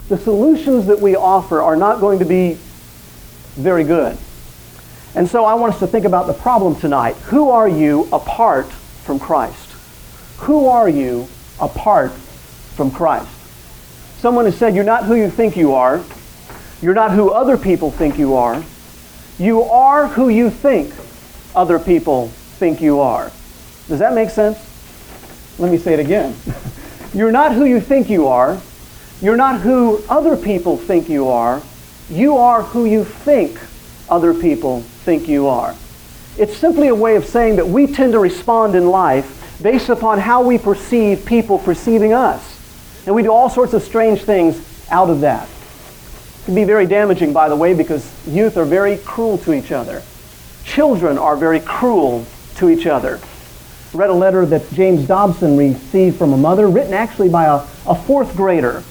the solutions that we offer are not going to be very good. And so I want us to think about the problem tonight. Who are you apart from Christ? Who are you apart from Christ? Someone has said, you're not who you think you are. You're not who other people think you are. You are who you think other people think you are. Does that make sense? Let me say it again. You're not who you think you are. You're not who other people think you are. You are who you think other people think you are. It's simply a way of saying that we tend to respond in life based upon how we perceive people perceiving us. And we do all sorts of strange things out of that. It can be very damaging, by the way, because youth are very cruel to each other. Children are very cruel to each other. I read a letter that James Dobson received from a mother, written actually by a fourth grader.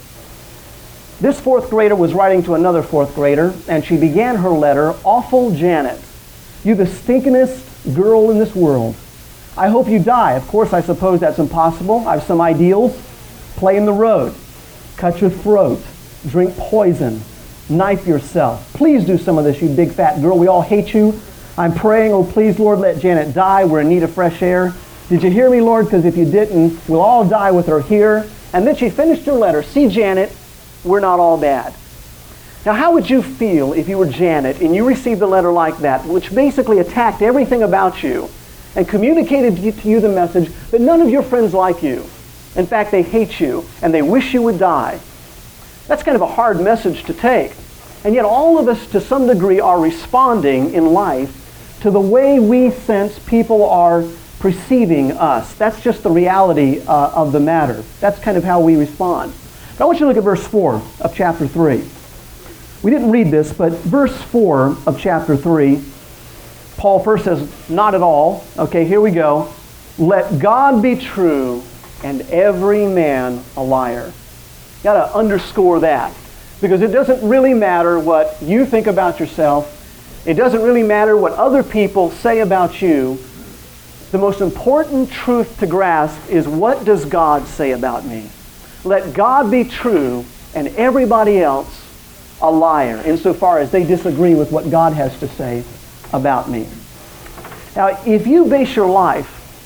This fourth grader was writing to another fourth grader, and she began her letter, "Awful Janet, you the stinkingest girl in this world. I hope you die. Of course, I suppose that's impossible. I have some ideals. Play in the road. Cut your throat. Drink poison. Knife yourself. Please do some of this, you big fat girl. We all hate you. I'm praying, oh please, Lord, let Janet die. We're in need of fresh air. Did you hear me, Lord? Because if you didn't, we'll all die with her here." And then she finished her letter. "See, Janet, we're not all bad." Now, how would you feel if you were Janet and you received a letter like that, which basically attacked everything about you and communicated to you the message that none of your friends like you? In fact, they hate you and they wish you would die. That's kind of a hard message to take. And yet all of us, to some degree, are responding in life to the way we sense people are perceiving us. That's just the reality of the matter. That's kind of how we respond. But I want you to look at verse 4 of chapter 3. We didn't read this, but verse 4 of chapter 3, Paul first says, "Not at all." Okay, here we go. "Let God be true and every man a liar." You got to underscore that, because it doesn't really matter what you think about yourself. It doesn't really matter what other people say about you. The most important truth to grasp is, what does God say about me? Let God be true and everybody else a liar, insofar as they disagree with what God has to say about me. Now, if you base your life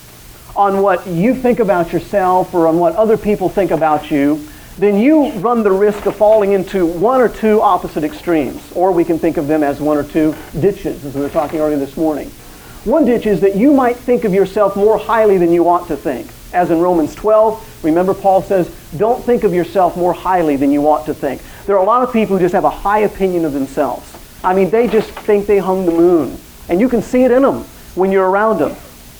on what you think about yourself or on what other people think about you, then you run the risk of falling into one or two opposite extremes, or we can think of them as one or two ditches, as we were talking earlier this morning. One ditch is that you might think of yourself more highly than you ought to think. As in Romans 12, remember Paul says, don't think of yourself more highly than you ought to think. There are a lot of people who just have a high opinion of themselves. I mean, they just think they hung the moon. And you can see it in them when you're around them.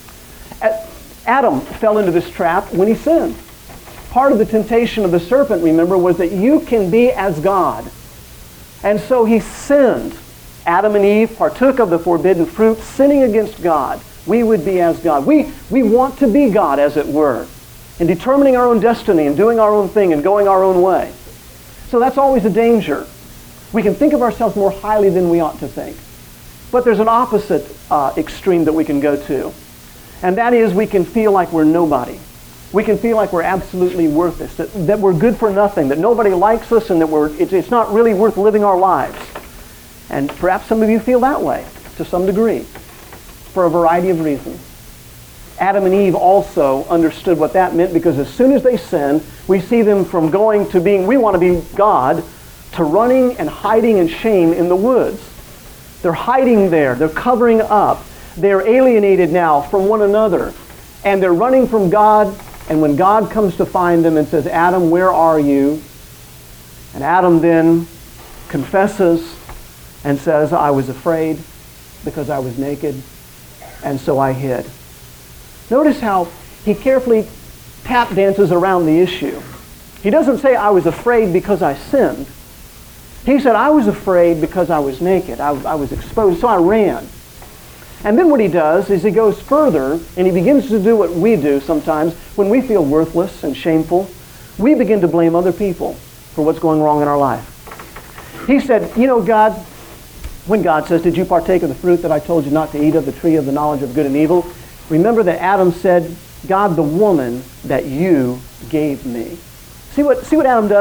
Adam fell into this trap when he sinned. Part of the temptation of the serpent, remember, was that you can be as God. And so he sinned. Adam and Eve partook of the forbidden fruit, sinning against God. We would be as God. We want to be God, as it were, in determining our own destiny and doing our own thing and going our own way. So that's always a danger. We can think of ourselves more highly than we ought to think. But there's an opposite extreme that we can go to. And that is, we can feel like we're nobody. We can feel like we're absolutely worthless, that we're good for nothing, that nobody likes us, and that it's not really worth living our lives. And perhaps some of you feel that way to some degree for a variety of reasons. Adam and Eve also understood what that meant, because as soon as they sinned, we see them from going to being, we want to be God, to running and hiding in shame in the woods. They're hiding there. They're covering up. They're alienated now from one another. And they're running from God. And when God comes to find them and says, Adam, where are you? And Adam then confesses and says, I was afraid because I was naked, and so I hid. Notice how he carefully tap dances around the issue. He doesn't say, I was afraid because I sinned. He said, I was afraid because I was naked. I was exposed, so I ran. And then what he does is he goes further, and he begins to do what we do sometimes when we feel worthless and shameful. We begin to blame other people for what's going wrong in our life. He said, you know, God, when God says, did you partake of the fruit that I told you not to eat of, the tree of the knowledge of good and evil? Remember that Adam said, God, the woman that you gave me. See what Adam does?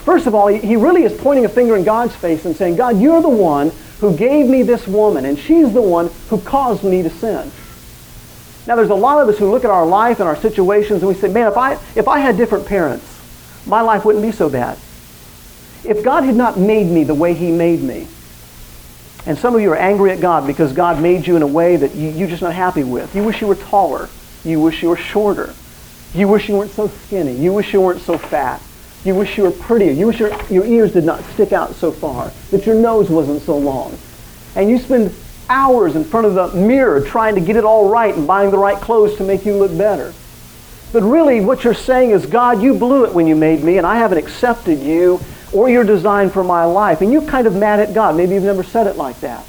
First of all, he really is pointing a finger in God's face and saying, God, you're the one who gave me this woman, and she's the one who caused me to sin. Now, there's a lot of us who look at our life and our situations and we say, man, if I had different parents, my life wouldn't be so bad. If God had not made me the way he made me, and some of you are angry at God because God made you in a way that you're just not happy with. You wish you were taller. You wish you were shorter. You wish you weren't so skinny. You wish you weren't so fat. You wish you were prettier. You wish your ears did not stick out so far, that your nose wasn't so long. And you spend hours in front of the mirror trying to get it all right and buying the right clothes to make you look better. But really what you're saying is, God, you blew it when you made me, and I haven't accepted you or your design for my life. And you're kind of mad at God. Maybe you've never said it like that.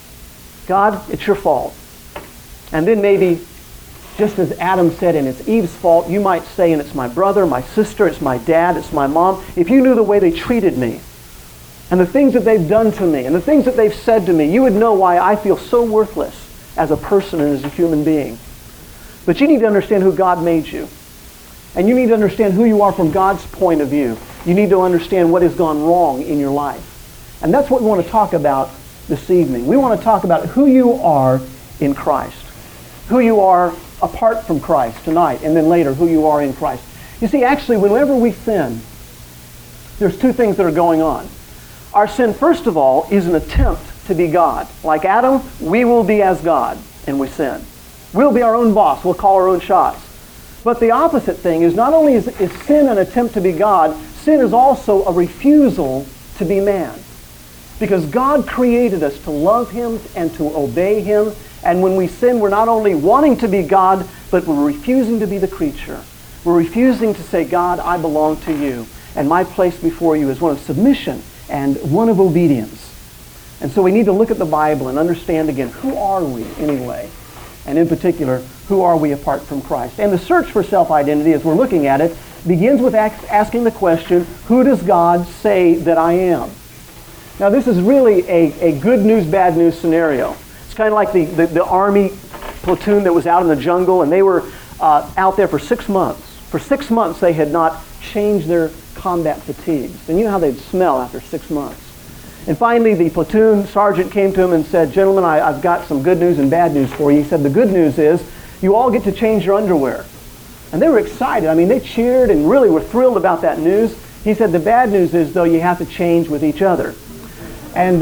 God, it's your fault. And then maybe, just as Adam said, and it's Eve's fault, you might say, and it's my brother, my sister, it's my dad, it's my mom. If you knew the way they treated me, and the things that they've done to me, and the things that they've said to me, you would know why I feel so worthless as a person and as a human being. But you need to understand who God made you. And you need to understand who you are from God's point of view. You need to understand what has gone wrong in your life. And that's what we want to talk about this evening. We want to talk about who you are in Christ. Who you are apart from Christ tonight, and then later who you are in Christ. You see, actually, whenever we sin, there's two things that are going on. Our sin, first of all, is an attempt to be God. Like Adam, we will be as God, and we sin. We'll be our own boss. We'll call our own shots. But the opposite thing is, not only is sin an attempt to be God, sin is also a refusal to be man. Because God created us to love him and to obey him. And when we sin, we're not only wanting to be God, but we're refusing to be the creature. We're refusing to say, God, I belong to you. And my place before you is one of submission and one of obedience. And so we need to look at the Bible and understand again, who are we anyway? And in particular, who are we apart from Christ? And the search for self-identity, as we're looking at it, begins with asking the question, who does God say that I am? Now this is really a good news, bad news scenario. It's kind of like the army platoon that was out in the jungle, and they were out there for 6 months. For 6 months they had not changed their combat fatigues. And you know how they'd smell after 6 months. And finally the platoon sergeant came to him and said, gentlemen, I've got some good news and bad news for you. He said, the good news is you all get to change your underwear. And they were excited. I mean, they cheered and really were thrilled about that news. He said, the bad news is, though, you have to change with each other. And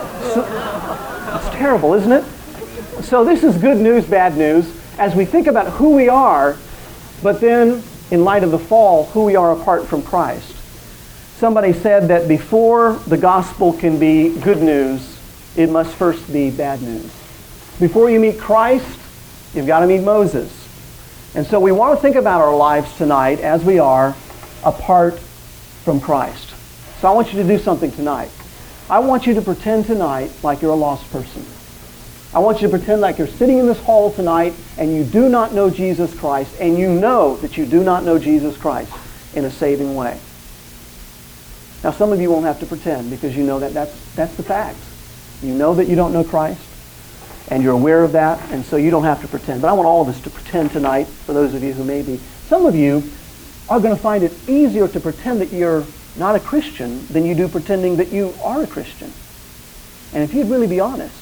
so, it's terrible, isn't it? So this is good news, bad news, as we think about who we are, but then, in light of the fall, who we are apart from Christ. Somebody said that before the gospel can be good news, it must first be bad news. Before you meet Christ, you've got to meet Moses. And so we want to think about our lives tonight as we are apart from Christ. So I want you to do something tonight. I want you to pretend tonight like you're a lost person. I want you to pretend like you're sitting in this hall tonight and you do not know Jesus Christ, and you know that you do not know Jesus Christ in a saving way. Now some of you won't have to pretend because you know that that's the facts. You know that you don't know Christ, and you're aware of that, and so you don't have to pretend. But I want all of us to pretend tonight, for those of you who may be. Some of you are going to find it easier to pretend that you're not a Christian than you do pretending that you are a Christian. And if you'd really be honest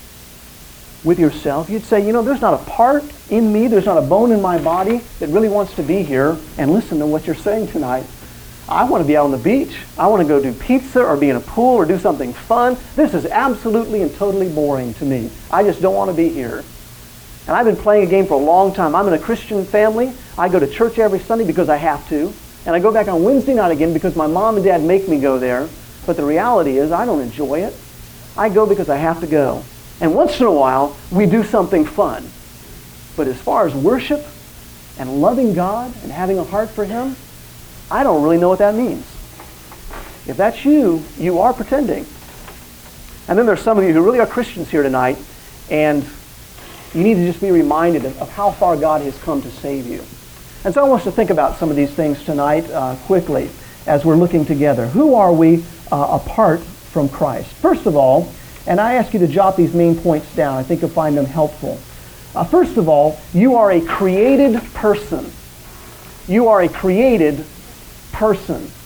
with yourself, you'd say, you know, there's not a part in me, there's not a bone in my body that really wants to be here and listen to what you're saying tonight. I want to be out on the beach. I want to go do pizza or be in a pool or do something fun. This is absolutely and totally boring to me. I just don't want to be here. And I've been playing a game for a long time. I'm in a Christian family. I go to church every Sunday because I have to. And I go back on Wednesday night again because my mom and dad make me go there. But the reality is I don't enjoy it. I go because I have to go. And once in a while, we do something fun. But as far as worship and loving God and having a heart for him, I don't really know what that means. If that's you, you are pretending. And then there's some of you who really are Christians here tonight, and you need to just be reminded of how far God has come to save you. And so I want us to think about some of these things tonight quickly as we're looking together. Who are we apart from Christ? First of all, and I ask you to jot these main points down. I think you'll find them helpful. First of all, you are a created person. You are a created person.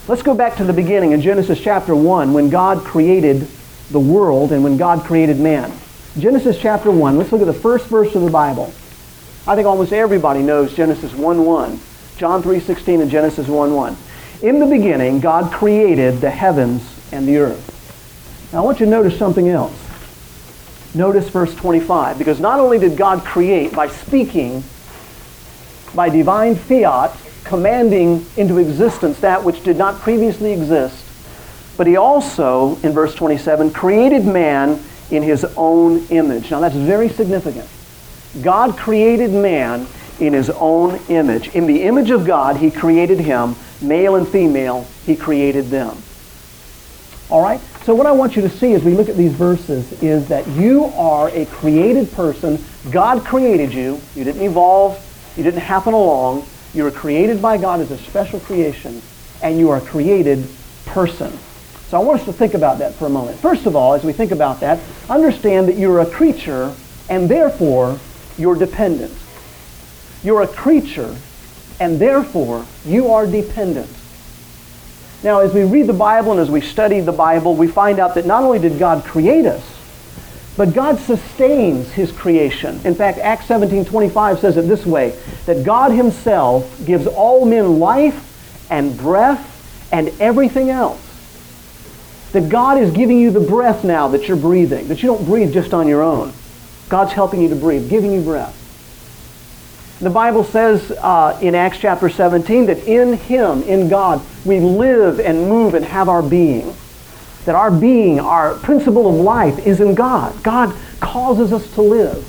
Let's go back to the beginning in Genesis chapter 1 when God created the world and when God created man. Genesis chapter 1, let's look at the first verse of the Bible. I think almost everybody knows Genesis 1:1, John 3:16 and Genesis 1:1. In the beginning, God created the heavens and the earth. Now I want you to notice something else. Notice verse 25, because not only did God create by speaking, by divine fiat, commanding into existence that which did not previously exist, but he also, in verse 27, created man in his own image. Now that's very significant. God created man in his own image. In the image of God, he created him. Male and female, he created them. All right? So what I want you to see as we look at these verses is that you are a created person. God created you. You didn't evolve. You didn't happen along. You were created by God as a special creation, and you are a created person. So I want us to think about that for a moment. First of all, as we think about that, understand that you're a creature, and therefore you're dependent. You're a creature, and therefore you are dependent. Now, as we read the Bible and as we study the Bible, we find out that not only did God create us, but God sustains his creation. In fact, Acts 17:25 says it this way, that God himself gives all men life and breath and everything else. That God is giving you the breath now that you're breathing, that you don't breathe just on your own. God's helping you to breathe, giving you breath. The Bible says in Acts chapter 17 that in him, in God, we live and move and have our being. That our being, our principle of life is in God. God causes us to live.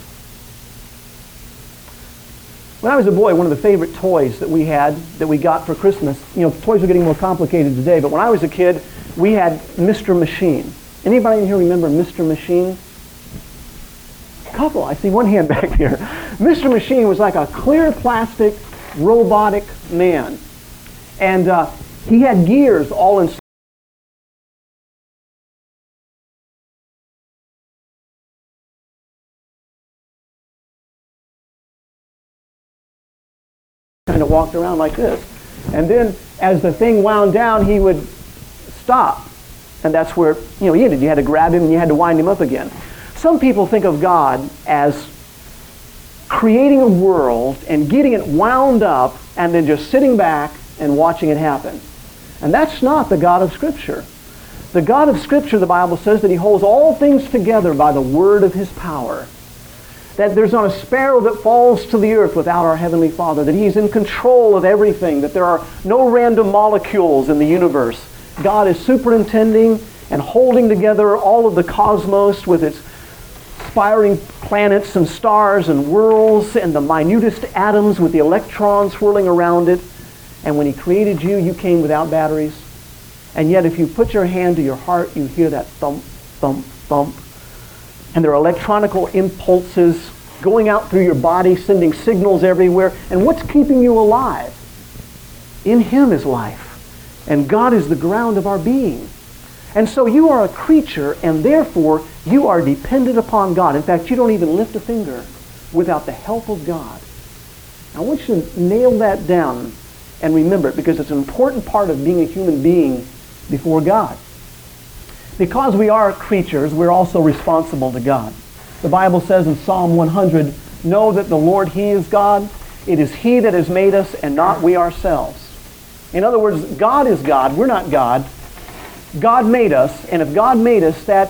When I was a boy, one of the favorite toys that we had, that we got for Christmas, toys are getting more complicated today, but when I was a kid, we had Mr. Machine. Anybody in here remember Mr. Machine? Couple. I see one hand back here. Mr. Machine was like a clear plastic robotic man. And he had gears all in kind of walked around like this. And then as the thing wound down, he would stop. And that's where, you had to grab him and you had to wind him up again. Some people think of God as creating a world and getting it wound up and then just sitting back and watching it happen. And that's not the God of Scripture. The God of Scripture, the Bible says, that he holds all things together by the word of his power. That there's not a sparrow that falls to the earth without our Heavenly Father. That he's in control of everything. That there are no random molecules in the universe. God is superintending and holding together all of the cosmos with its spiring planets and stars and worlds and the minutest atoms with the electrons swirling around it. And when he created you, you came without batteries. And yet if you put your hand to your heart, you hear that thump, thump, thump. And there are electronical impulses going out through your body, sending signals everywhere. And what's keeping you alive? In him is life. And God is the ground of our being. And so you are a creature, and therefore you are dependent upon God. In fact, you don't even lift a finger without the help of God. I want you to nail that down and remember it, because it's an important part of being a human being before God. Because we are creatures, we're also responsible to God. The Bible says in Psalm 100, "Know that the Lord, he is God. It is he that has made us and not we ourselves." In other words, God is God. We're not God. God made us, and if God made us, that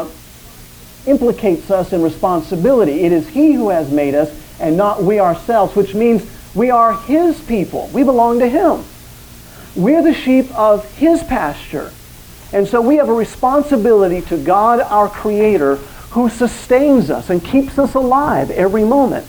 implicates us in responsibility. It is he who has made us and not we ourselves, which means we are his people. We belong to him. We're the sheep of his pasture. And so we have a responsibility to God, our Creator, who sustains us and keeps us alive every moment.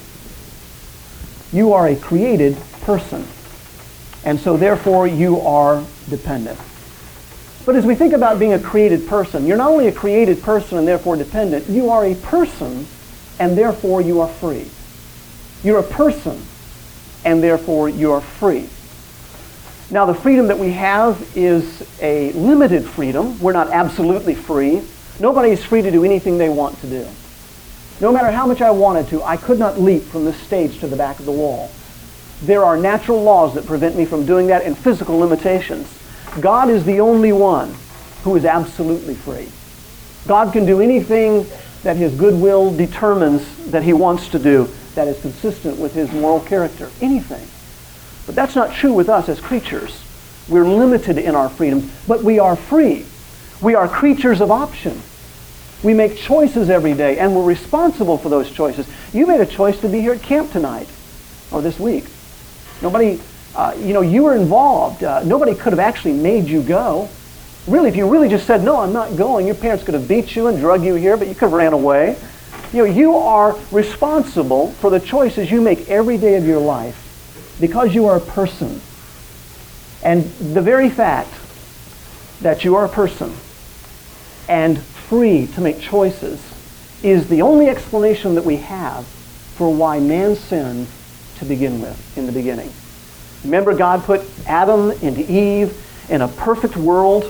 You are a created person. And so therefore you are dependent. But as we think about being a created person, you're not only a created person and therefore dependent, you are a person and therefore you are free. You're a person and therefore you are free. Now the freedom that we have is a limited freedom. We're not absolutely free. Nobody is free to do anything they want to do. No matter how much I wanted to, I could not leap from this stage to the back of the wall. There are natural laws that prevent me from doing that and physical limitations. God is the only one who is absolutely free. God can do anything that his goodwill determines that he wants to do that is consistent with his moral character. Anything. But that's not true with us as creatures. We're limited in our freedom, but we are free. We are creatures of option. We make choices every day, and we're responsible for those choices. You made a choice to be here at camp tonight, or this week. Nobody, you were involved. Nobody could have actually made you go. Really, if you really just said, no, I'm not going, your parents could have beat you and drug you here, but you could have ran away. You are responsible for the choices you make every day of your life because you are a person. And the very fact that you are a person and free to make choices is the only explanation that we have for why man sinned to begin with in the beginning. Remember, God put Adam and Eve in a perfect world,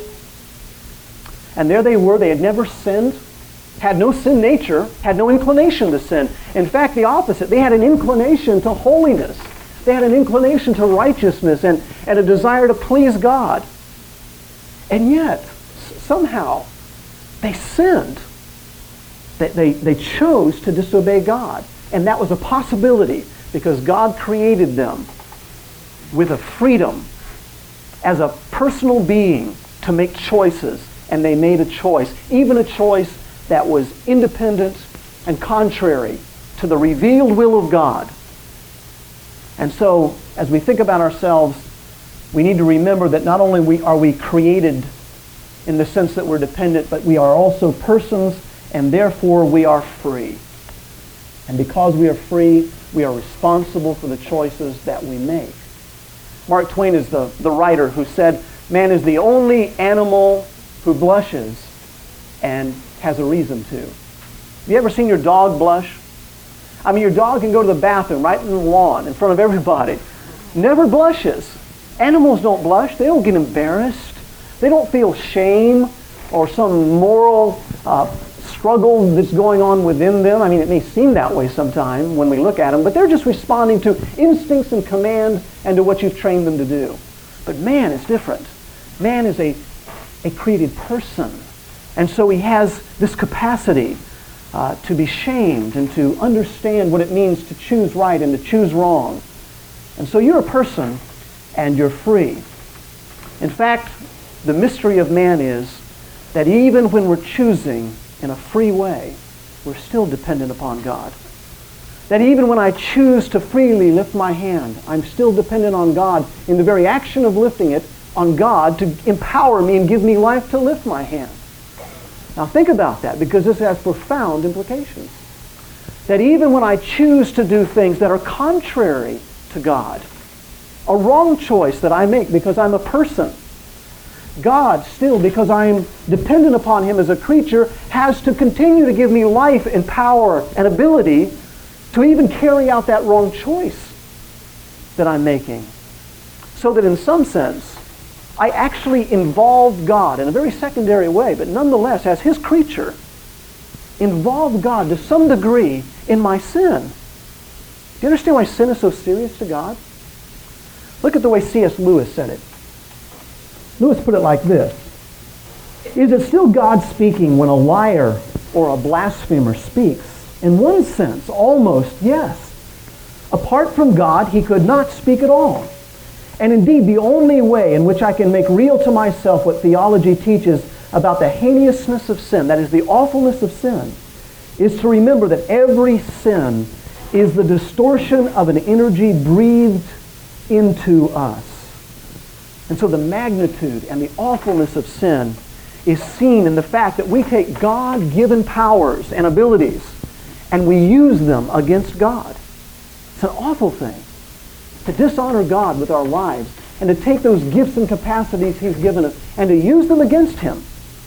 and there they were. They had never sinned, had no sin nature, had no inclination to sin. In fact, the opposite. They had an inclination to holiness. They had an inclination to righteousness and a desire to please God. And yet, somehow, they sinned. They chose to disobey God. And that was a possibility because God created them with a freedom as a personal being to make choices. And they made a choice, even a choice that was independent and contrary to the revealed will of God. And so, as we think about ourselves, we need to remember that not only are we created in the sense that we're dependent, but we are also persons, and therefore we are free. And because we are free, we are responsible for the choices that we make. Mark Twain is the writer who said, man is the only animal who blushes and has a reason to. Have you ever seen your dog blush? I mean, your dog can go to the bathroom right in the lawn in front of everybody. Never blushes. Animals don't blush. They don't get embarrassed. They don't feel shame or some moral struggle that's going on within them. I mean, it may seem that way sometime when we look at them, but they're just responding to instincts and command and to what you've trained them to do. But man is different. Man is a created person. And so he has this capacity to be shamed and to understand what it means to choose right and to choose wrong. And so you're a person and you're free. In fact, the mystery of man is that even when we're choosing in a free way, we're still dependent upon God. That even when I choose to freely lift my hand, I'm still dependent on God in the very action of lifting it, on God to empower me and give me life to lift my hand. Now think about that, because this has profound implications. That even when I choose to do things that are contrary to God, a wrong choice that I make because I'm a person, God still, because I'm dependent upon him as a creature, has to continue to give me life and power and ability to even carry out that wrong choice that I'm making. So that in some sense, I actually involved God in a very secondary way, but nonetheless, as his creature, involved God to some degree in my sin. Do you understand why sin is so serious to God? Look at the way C.S. Lewis said it. Lewis put it like this. Is it still God speaking when a liar or a blasphemer speaks? In one sense, almost, yes. Apart from God, he could not speak at all. And indeed, the only way in which I can make real to myself what theology teaches about the heinousness of sin, that is the awfulness of sin, is to remember that every sin is the distortion of an energy breathed into us. And so the magnitude and the awfulness of sin is seen in the fact that we take God-given powers and abilities and we use them against God. It's an awful thing to dishonor God with our lives and to take those gifts and capacities he's given us and to use them against him.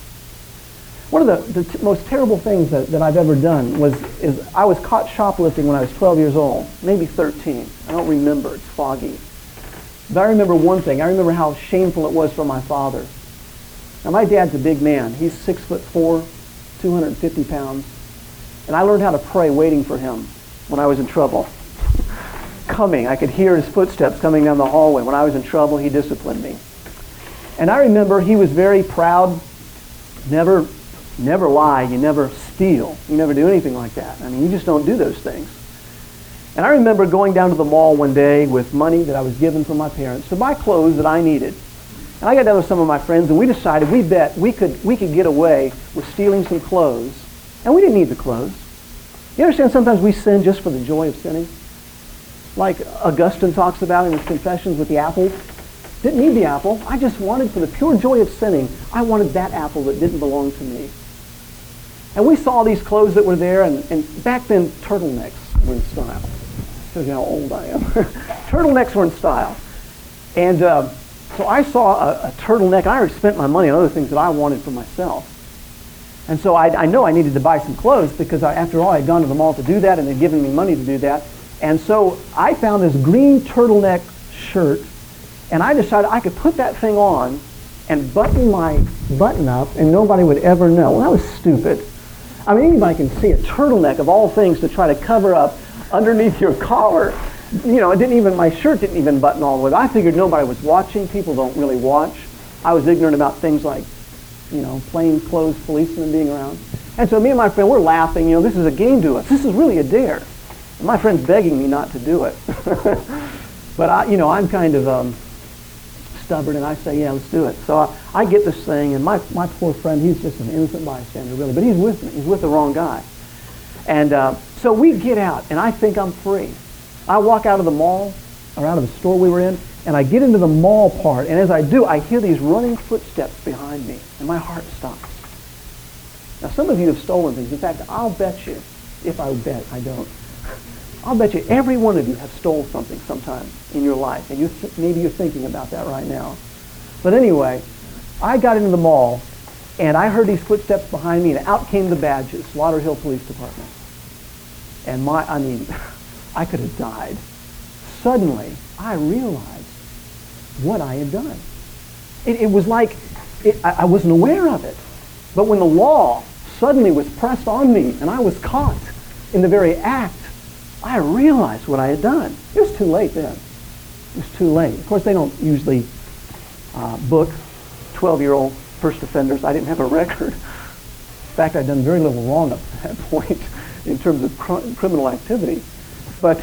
One of the most terrible things that I've ever done is I was caught shoplifting when I was 12 years old, maybe 13. I don't remember. It's foggy. But I remember one thing. I remember how shameful it was for my father. Now, my dad's a big man. He's 6'4", 250 pounds. And I learned how to pray waiting for him when I was in trouble. Coming. I could hear his footsteps coming down the hallway. When I was in trouble, he disciplined me. And I remember he was very proud, never lie, you never steal, you never do anything like that. I mean, you just don't do those things. And I remember going down to the mall one day with money that I was given from my parents to buy clothes that I needed. And I got down with some of my friends, and we decided we could get away with stealing some clothes. And we didn't need the clothes. You understand, sometimes we sin just for the joy of sinning. Like Augustine talks about in his Confessions with the apple. Didn't need the apple. I just wanted, for the pure joy of sinning, I wanted that apple that didn't belong to me. And we saw these clothes that were there, and back then turtlenecks were in style. Shows you how old I am. Turtlenecks were in style. And so I saw a turtleneck. I already spent my money on other things that I wanted for myself. And so I know I needed to buy some clothes because after all, I had gone to the mall to do that and they'd given me money to do that. And so I found this green turtleneck shirt, and I decided I could put that thing on and button my button up and nobody would ever know. Well, that was stupid. I mean, anybody can see a turtleneck of all things to try to cover up underneath your collar. You know, my shirt didn't even button all the way. I figured nobody was watching. People don't really watch. I was ignorant about things like, plain clothes policemen being around. And so me and my friend, we're laughing. This is a game to us. This is really a dare. And my friend's begging me not to do it. But I'm kind of stubborn, and I say, yeah, let's do it. So I get this thing, and my poor friend, he's just an innocent bystander, really. But he's with me. He's with the wrong guy. And so we get out, and I think I'm free. I walk out of the mall, or out of the store we were in, and I get into the mall part, and as I do, I hear these running footsteps behind me, and my heart stops. Now, some of you have stolen things. In fact, I'll bet you, if I bet, I don't, I'll bet you every one of you have stole something sometime in your life, and maybe you're thinking about that right now. But anyway, I got into the mall, and I heard these footsteps behind me, and out came the badges, Slaughter Police Department. And I could have died. Suddenly, I realized what I had done. It was like I wasn't aware of it. But when the law suddenly was pressed on me and I was caught in the very act, I realized what I had done. It was too late then. It was too late. Of course, they don't usually book 12-year-old first offenders. I didn't have a record. In fact, I'd done very little wrong up to that point in terms of criminal activity. But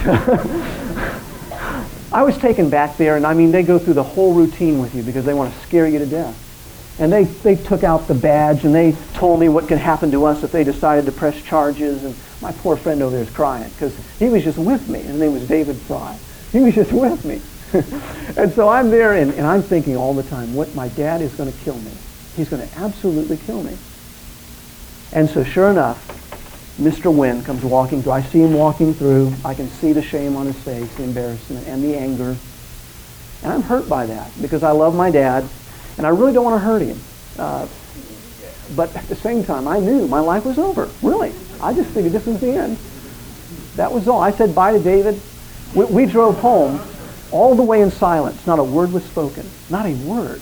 I was taken back there, and they go through the whole routine with you because they want to scare you to death. And they took out the badge, and they told me what could happen to us if they decided to press charges. And my poor friend over there is crying because he was just with me. His name was David Fry. He was just with me. And so I'm there, and I'm thinking all the time, what my dad is going to kill me. He's going to absolutely kill me. And so sure enough, Mr. Wynn comes walking through. I see him walking through. I can see the shame on his face, the embarrassment, and the anger. And I'm hurt by that because I love my dad, and I really don't want to hurt him. But at the same time, I knew my life was over. Really. I just figured this was the end. That was all. I said bye to David. We drove home all the way in silence. Not a word was spoken. Not a word.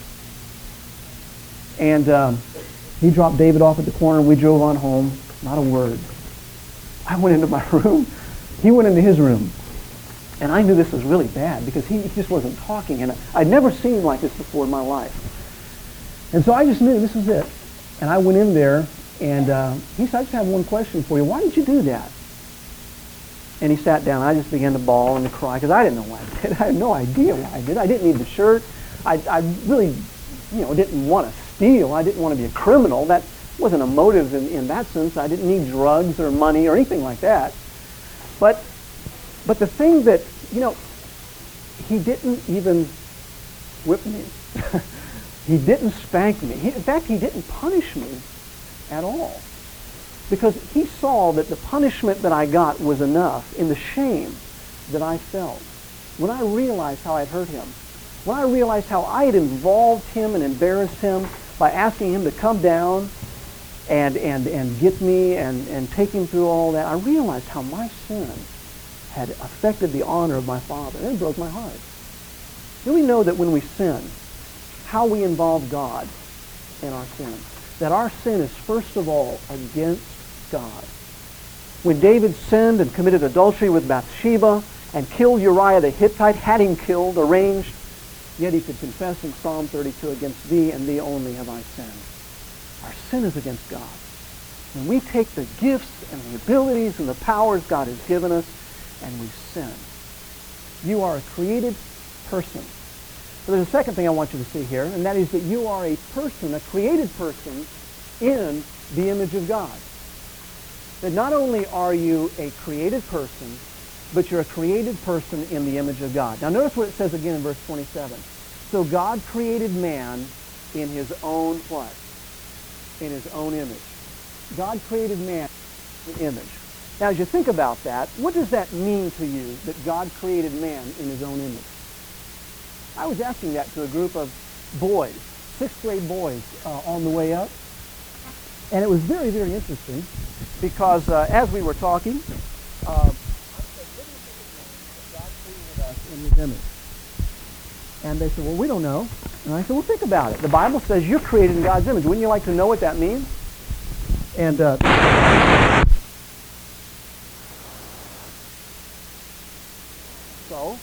And he dropped David off at the corner, and we drove on home. Not a word. I went into my room. He went into his room. And I knew this was really bad because he just wasn't talking. And I'd never seen him like this before in my life. And so I just knew this was it. And I went in there, and he said, I just have one question for you. Why did you do that? And he sat down. I just began to bawl and to cry because I didn't know why I did. I had no idea why I did. I didn't need the shirt. I really, didn't want to steal. I didn't want to be a criminal. That wasn't a motive in that sense. I didn't need drugs or money or anything like that. But the thing that, he didn't even whip me. He didn't spank me. In fact, he didn't punish me at all. Because he saw that the punishment that I got was enough in the shame that I felt. When I realized how I'd hurt him, when I realized how I had involved him and embarrassed him by asking him to come down and get me and take him through all that, I realized how my sin had affected the honor of my father. And it broke my heart. Do we know that when we sin, how we involve God in our sin? That our sin is first of all against God. When David sinned and committed adultery with Bathsheba and killed Uriah the Hittite, had him killed, arranged, Yet he could confess in Psalm 32, against thee and thee only have I sinned. Our sin is against God. When we take the gifts and the abilities and the powers God has given us and we sin, you are a created person. So there's a second thing I want you to see here, and that is that you are a person, a created person, in the image of God. That not only are you a created person, but you're a created person in the image of God. Now notice what it says again in verse 27. So God created man in his own what? In his own image. God created man in image. Now as you think about that, what does that mean to you, that God created man in his own image? I was asking that to a group of boys, 6th grade boys, on the way up. And it was very, very interesting because as we were talking, I said, what do you think it means that God created us in his image? And they said, well, we don't know. And I said, well, think about it. The Bible says you're created in God's image. Wouldn't you like to know what that means? And so,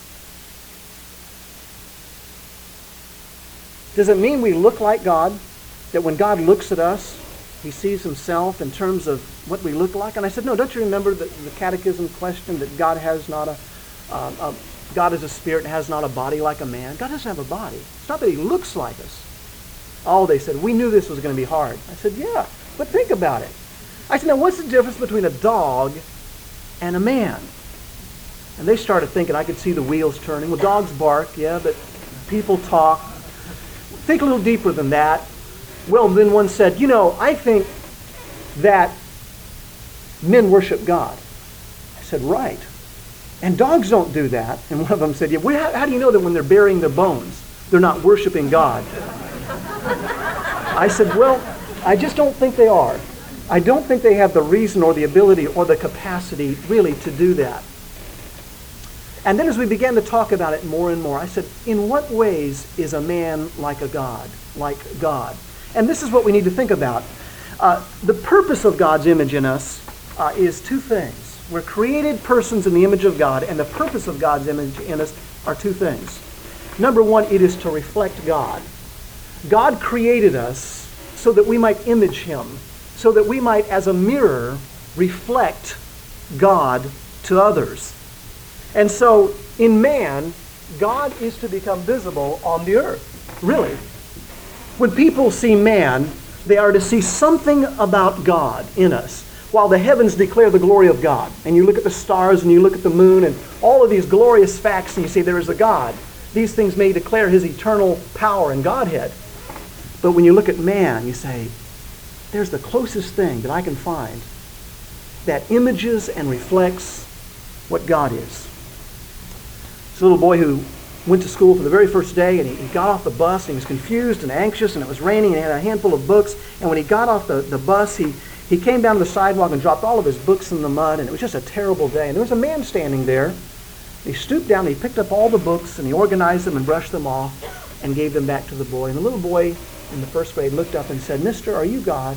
does it mean we look like God? That when God looks at us, he sees himself in terms of what we look like? And I said, no, don't you remember the catechism question that God has not God is a spirit and has not a body like a man? God doesn't have a body. It's not that he looks like us. Oh, they said, we knew this was going to be hard. I said, yeah, but think about it. I said, now what's the difference between a dog and a man? And they started thinking, I could see the wheels turning. Well, dogs bark, yeah, but people talk. Think a little deeper than that. Well, then one said, I think that men worship God. I said, right. And dogs don't do that. And one of them said, yeah, well, how do you know that when they're burying their bones, they're not worshiping God? I said, well, I just don't think they are. I don't think they have the reason or the ability or the capacity really to do that. And then as we began to talk about it more and more, I said, in what ways is a man like a God, like God? And this is what we need to think about. The purpose of God's image in us is two things. We're created persons in the image of God, and the purpose of God's image in us are two things. Number one, it is to reflect God. God created us so that we might image him, so that we might, as a mirror, reflect God to others. And so, in man, God is to become visible on the earth. Really. When people see man, they are to see something about God in us. While the heavens declare the glory of God, and you look at the stars and you look at the moon and all of these glorious facts and you say there is a God, these things may declare his eternal power and Godhead. But when you look at man, you say, there's the closest thing that I can find that images and reflects what God is. It's a little boy who went to school for the very first day, and he got off the bus, and he was confused and anxious, and it was raining, and he had a handful of books. And when he got off the bus, he came down to the sidewalk and dropped all of his books in the mud, and it was just a terrible day. And there was a man standing there. He stooped down, and he picked up all the books, and he organized them and brushed them off and gave them back to the boy. And the little boy in the first grade looked up and said, "Mister, are you God?"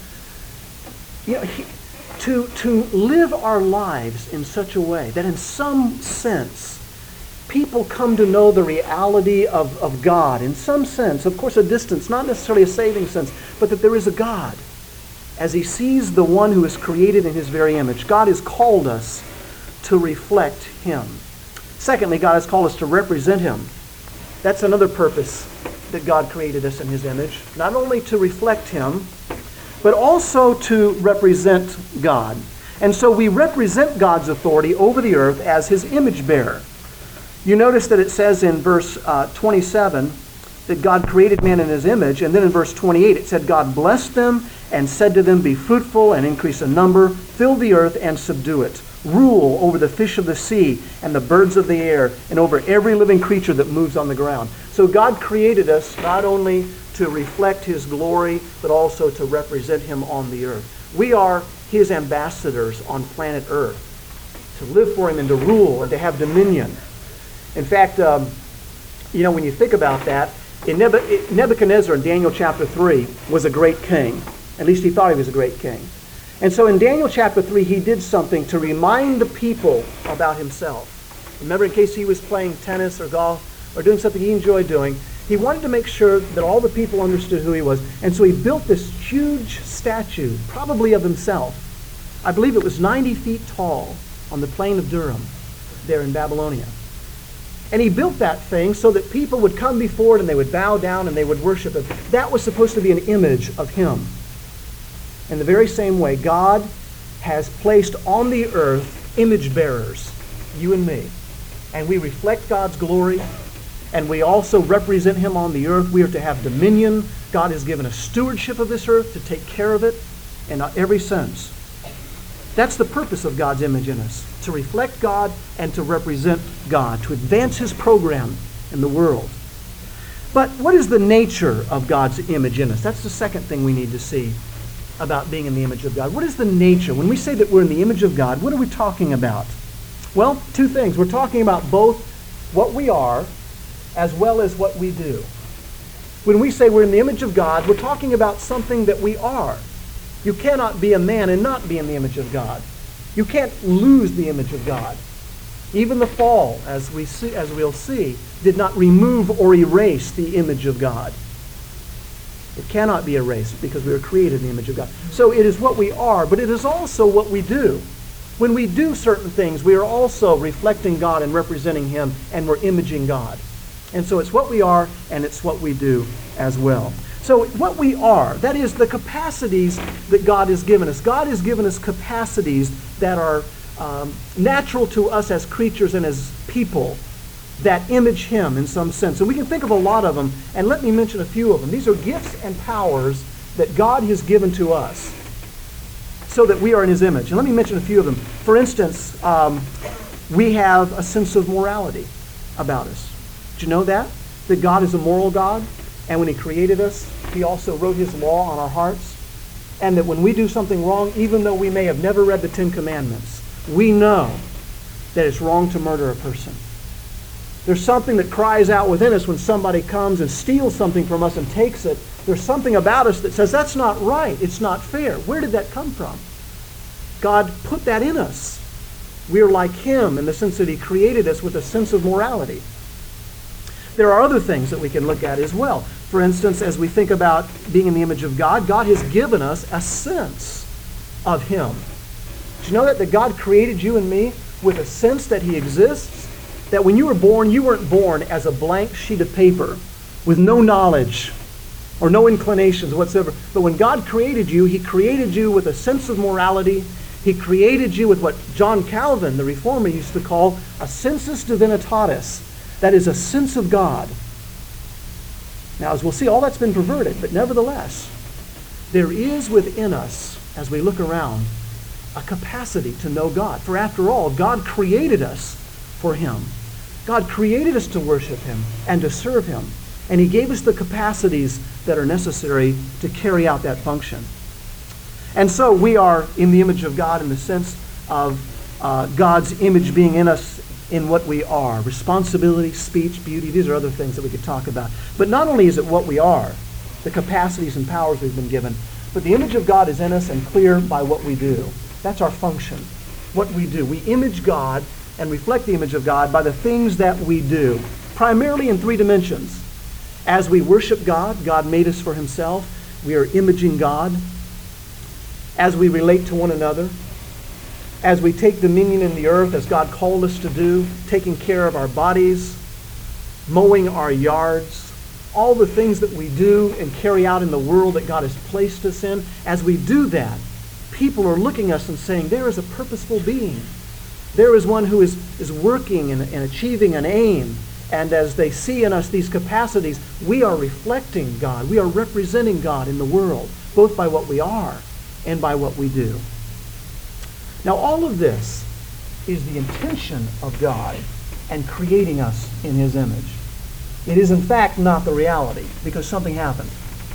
To live our lives in such a way that in some sense people come to know the reality of God, in some sense, of course a distance, not necessarily a saving sense, but that there is a God. As he sees the one who is created in his very image, God has called us to reflect him. Secondly, God has called us to represent him. That's another purpose that God created us in his image, not only to reflect him, but also to represent God. And so we represent God's authority over the earth as his image bearer. You notice that it says in verse 27 that God created man in his image, and then in verse 28 it said God blessed them and said to them, "Be fruitful and increase in number, fill the earth and subdue it. Rule over the fish of the sea and the birds of the air and over every living creature that moves on the ground." So God created us not only to reflect his glory, but also to represent him on the earth. We are his ambassadors on planet Earth, to live for him and to rule and to have dominion. In fact, when you think about that, Nebuchadnezzar in Daniel chapter 3 was a great king. At least he thought he was a great king. And so in Daniel chapter 3, he did something to remind the people about himself. Remember, in case he was playing tennis or golf or doing something he enjoyed doing, he wanted to make sure that all the people understood who he was. And so he built this huge statue, probably of himself. I believe it was 90 feet tall on the plain of Durham, there in Babylonia. And he built that thing so that people would come before it and they would bow down and they would worship it. That was supposed to be an image of him. In the very same way, God has placed on the earth image bearers, you and me. And we reflect God's glory, and we also represent him on the earth. We are to have dominion. God has given us stewardship of this earth to take care of it in every sense. That's the purpose of God's image in us, to reflect God and to represent God, to advance his program in the world. But what is the nature of God's image in us? That's the second thing we need to see about being in the image of God. What is the nature? When we say that we're in the image of God, what are we talking about? Well, two things. We're talking about both what we are as well as what we do. When we say we're in the image of God, we're talking about something that we are. You cannot be a man and not be in the image of God. You can't lose the image of God. Even the fall, as we'll see, did not remove or erase the image of God. It cannot be erased because we were created in the image of God. So it is what we are, but it is also what we do. When we do certain things, we are also reflecting God and representing him, and we're imaging God. And so it's what we are, and it's what we do as well. So what we are, that is the capacities that God has given us. God has given us capacities that are natural to us as creatures and as people that image him in some sense. And we can think of a lot of them, and let me mention a few of them. These are gifts and powers that God has given to us so that we are in his image. And let me mention a few of them. For instance, we have a sense of morality about us. Did you know that? That God is a moral God? And when he created us, he also wrote his law on our hearts. And that when we do something wrong, even though we may have never read the Ten Commandments, we know that it's wrong to murder a person. There's something that cries out within us when somebody comes and steals something from us and takes it. There's something about us that says, that's not right. It's not fair. Where did that come from? God put that in us. We are like him in the sense that he created us with a sense of morality. There are other things that we can look at as well. For instance, as we think about being in the image of God, God has given us a sense of him. Did you know that God created you and me with a sense that he exists? That when you were born, you weren't born as a blank sheet of paper with no knowledge or no inclinations whatsoever. But when God created you, he created you with a sense of morality. He created you with what John Calvin, the reformer, used to call a sensus divinitatis. That is a sense of God. Now, as we'll see, all that's been perverted, but nevertheless, there is within us, as we look around, a capacity to know God. For after all, God created us for him. God created us to worship him and to serve him. And he gave us the capacities that are necessary to carry out that function. And so we are in the image of God in the sense of God's image being in us in what we are. Responsibility, speech, beauty, these are other things that we could talk about. But not only is it what we are, the capacities and powers we've been given, but the image of God is in us and clear by what we do. That's our function, what we do. We image God and reflect the image of God by the things that we do, primarily in three dimensions. As we worship God, God made us for himself. We are imaging God. As we relate to one another, as we take dominion in the earth, as God called us to do, taking care of our bodies, mowing our yards, all the things that we do and carry out in the world that God has placed us in, as we do that, people are looking at us and saying, there is a purposeful being. There is one who is working and achieving an aim. And as they see in us these capacities, we are reflecting God. We are representing God in the world, both by what we are and by what we do. Now, all of this is the intention of God and creating us in his image. It is, in fact, not the reality, because something happened.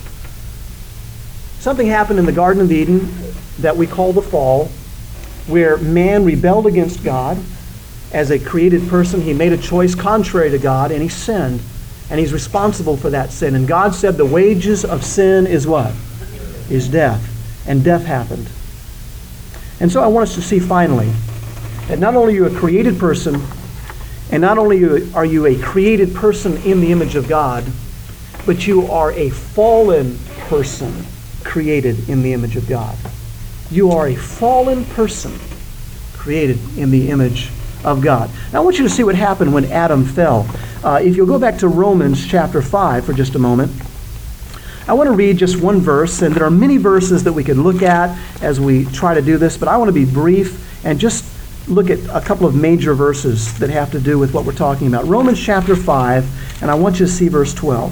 Something happened in the Garden of Eden that we call the fall, where man rebelled against God. As a created person, he made a choice contrary to God, and he sinned. And he's responsible for that sin. And God said the wages of sin is what? Is death. And death happened. And so I want us to see finally that not only are you a created person, And not only are you a created person in the image of God, but you are a fallen person created in the image of God. You are a fallen person created in the image of God. Now I want you to see what happened when Adam fell. If you'll go back to Romans chapter 5 for just a moment, I want to read just one verse, and there are many verses that we could look at as we try to do this, but I want to be brief and just look at a couple of major verses that have to do with what we're talking about. Romans chapter 5, and I want you to see verse 12.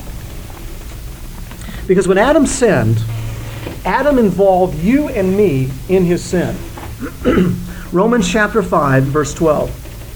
Because when Adam sinned, Adam involved you and me in his sin. Romans chapter 5, verse 12.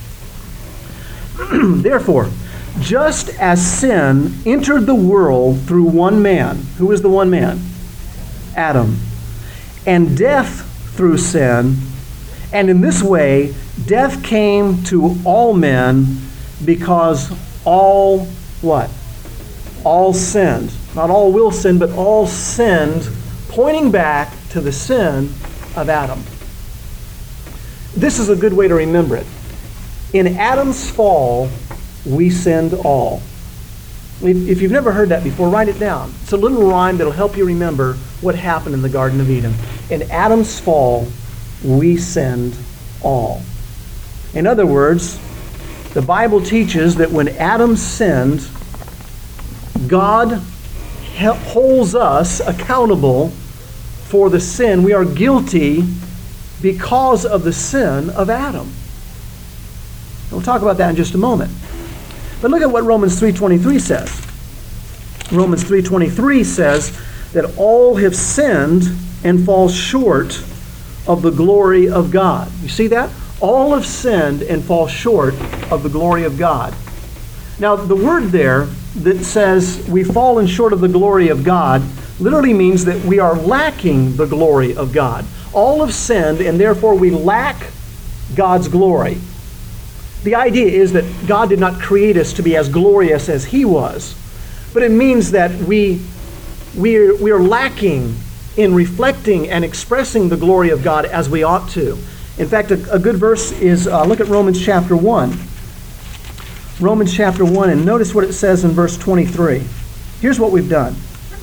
Therefore, just as sin entered the world through one man, who is the one man? Adam. And death through sin, and in this way, death came to all men because all what? All sinned. Not all will sin, but all sinned, pointing back to the sin of Adam. This is a good way to remember it. In Adam's fall, we sinned all. If you've never heard that before, write it down. It's a little rhyme that'll help you remember what happened in the Garden of Eden. In Adam's fall, we sinned all. In other words, the Bible teaches that when Adam sinned, God holds us accountable for the sin. We are guilty because of the sin of Adam. We'll talk about that in just a moment. But look at what Romans 3:23 says. Romans 3:23 says that all have sinned and fall short of the glory of God. You see that? All have sinned and fall short of the glory of God. Now, the word there that says we've fallen short of the glory of God literally means that we are lacking the glory of God. All have sinned, and therefore we lack God's glory. The idea is that God did not create us to be as glorious as He was, but it means that we are lacking in reflecting and expressing the glory of God as we ought to. In fact, a good verse is, look at Romans chapter 1. Romans chapter 1, and notice what it says in verse 23. Here's what we've done.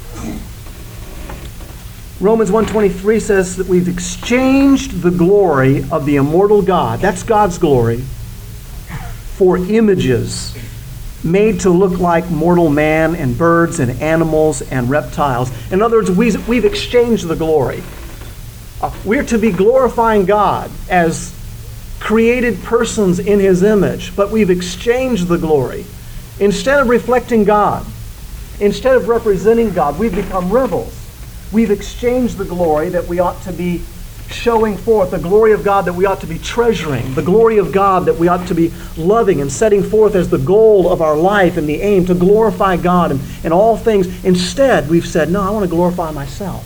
Romans 1:23 says that we've exchanged the glory of the immortal God, that's God's glory, for images made to look like mortal man and birds and animals and reptiles. In other words, we've exchanged the glory. We're to be glorifying God as created persons in His image, but we've exchanged the glory. Instead of reflecting God, instead of representing God, we've become rebels. We've exchanged the glory that we ought to be showing forth, the glory of God that we ought to be treasuring, the glory of God that we ought to be loving and setting forth as the goal of our life and the aim to glorify God in all things. Instead, we've said, no, I want to glorify myself.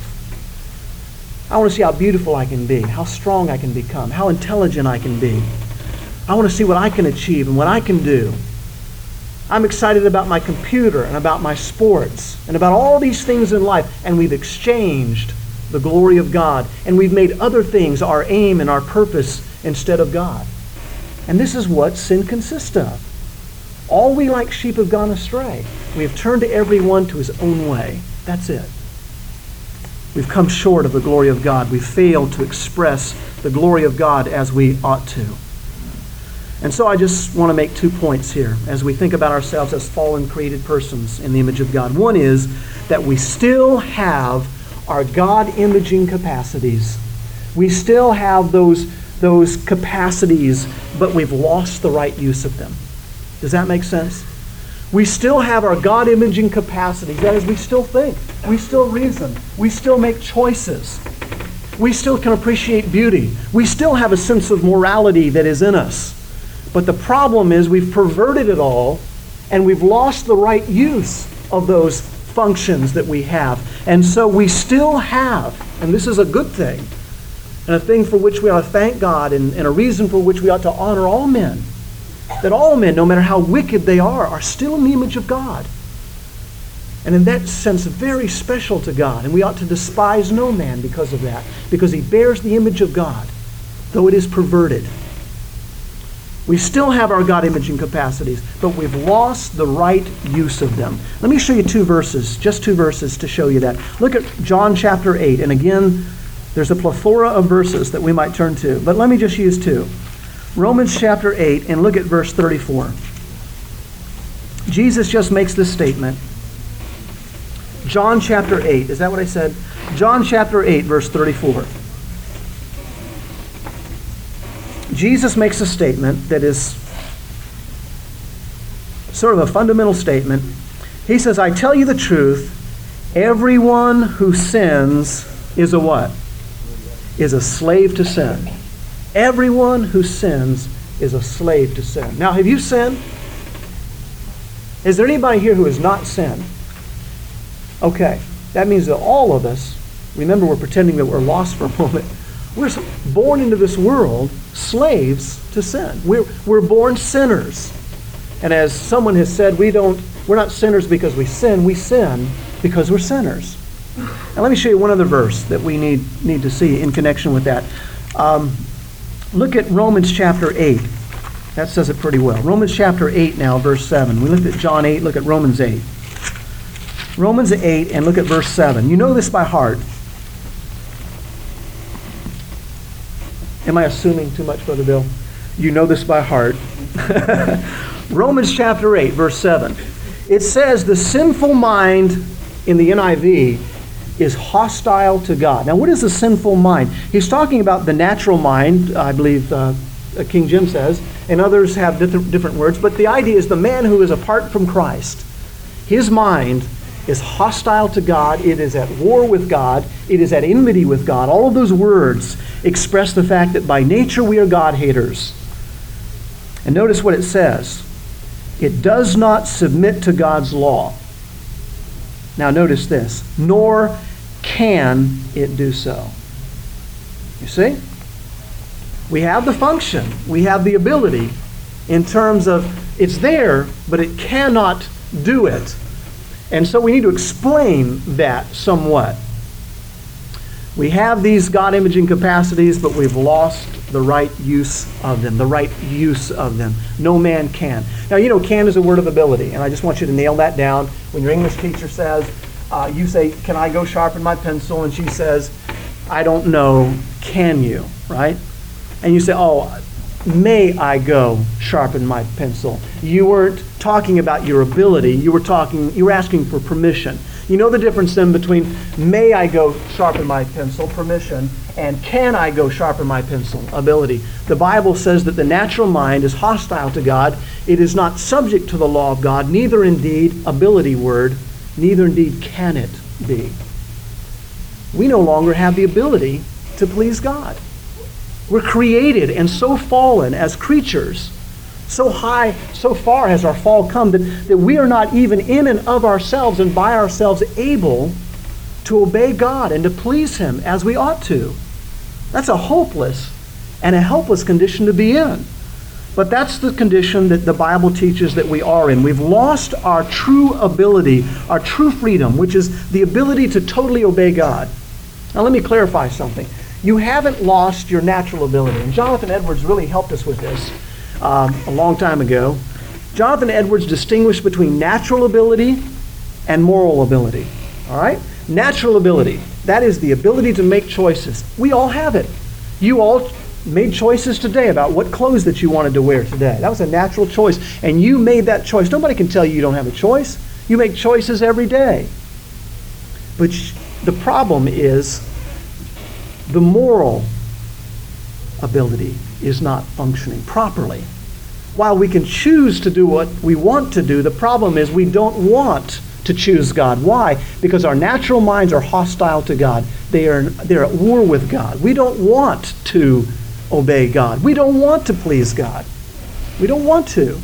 I want to see how beautiful I can be, how strong I can become, how intelligent I can be. I want to see what I can achieve and what I can do. I'm excited about my computer and about my sports and about all these things in life, and we've exchanged the glory of God, and we've made other things our aim and our purpose instead of God. And this is what sin consists of. All we like sheep have gone astray. We have turned to every one to his own way. That's it. We've come short of the glory of God. We've failed to express the glory of God as we ought to. And so I just want to make 2 points here as we think about ourselves as fallen created persons in the image of God. One is that we still have our God-imaging capacities. We still have those capacities, but we've lost the right use of them. Does that make sense? We still have our God-imaging capacities. That is, we still think. We still reason. We still make choices. We still can appreciate beauty. We still have a sense of morality that is in us. But the problem is we've perverted it all, and we've lost the right use of those functions that we have. And so we still have, and this is a good thing, and a thing for which we ought to thank God, and a reason for which we ought to honor all men, that all men, no matter how wicked they are still in the image of God. And in that sense, very special to God. And we ought to despise no man because of that, because he bears the image of God, though it is perverted. We still have our God-imaging capacities, but we've lost the right use of them. Let me show you just two verses to show you that. Look at John chapter 8, and again, there's a plethora of verses that we might turn to, but let me just use two. Romans chapter 8, and look at verse 34. Jesus just makes this statement. John chapter 8, is that what I said? John chapter 8, verse 34. Jesus makes a statement that is sort of a fundamental statement. He says, I tell you the truth, everyone who sins is a what? Is a slave to sin. Everyone who sins is a slave to sin. Now, have you sinned? Is there anybody here who has not sinned? Okay, that means that all of us, remember we're pretending that we're lost for a moment, we're born into this world slaves to sin. We're born sinners. And as someone has said, we're not sinners because we sin because we're sinners. Now let me show you one other verse that we need to see in connection with that. Look at Romans chapter 8. That says it pretty well. Romans chapter 8 now, verse 7. We looked at John 8, look at Romans 8. Romans 8 and look at verse 7. You know this by heart. Am I assuming too much, Brother Bill? You know this by heart. Romans chapter 8, verse 7. It says, the sinful mind, in the NIV, is hostile to God. Now, what is the sinful mind? He's talking about the natural mind, I believe King Jim says, and others have different words, but the idea is the man who is apart from Christ. His mind is hostile to God. It is at war with God. It is at enmity with God. All of those words express the fact that by nature we are God-haters. And notice what it says. It does not submit to God's law. Now notice this. Nor can it do so. You see? We have the function. We have the ability in terms of it's there, but it cannot do it. And so we need to explain that somewhat. We have these God-imaging capacities, but we've lost the right use of them, No man can. Now, you know, can is a word of ability, and I just want you to nail that down. When your English teacher says, you say, can I go sharpen my pencil? And she says, I don't know, can you, right? And you say, oh, may I go sharpen my pencil? You weren't talking about your ability. You were asking for permission. You know the difference then between may I go sharpen my pencil, permission, and can I go sharpen my pencil, ability. The Bible says that the natural mind is hostile to God. It is not subject to the law of God, neither indeed, ability word, neither indeed can it be. We no longer have the ability to please God. We're created and so fallen as creatures. So high, so far has our fall come that we are not even in and of ourselves and by ourselves able to obey God and to please Him as we ought to. That's a hopeless and a helpless condition to be in. But that's the condition that the Bible teaches that we are in. We've lost our true ability, our true freedom, which is the ability to totally obey God. Now let me clarify something. You haven't lost your natural ability. And Jonathan Edwards really helped us with this a long time ago. Jonathan Edwards distinguished between natural ability and moral ability. All right? Natural ability, that is the ability to make choices. We all have it. You all made choices today about what clothes that you wanted to wear today. That was a natural choice, and you made that choice. Nobody can tell you you don't have a choice. You make choices every day. But the problem is the moral ability is not functioning properly. While we can choose to do what we want to do, the problem is we don't want to choose God. Why? Because our natural minds are hostile to God. They're at war with God. We don't want to obey God. We don't want to please God. We don't want to.